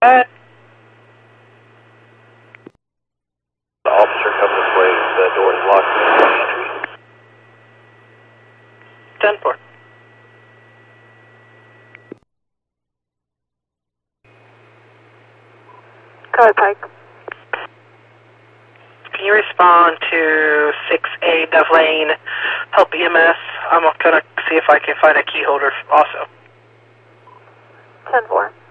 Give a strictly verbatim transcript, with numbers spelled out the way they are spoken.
ahead. The officer coming this way, the door is locked. ten four. Go ahead, Pike. Can you respond to six A Dove Lane, help E M S? I'm gonna see if I can find a key holder also. ten four.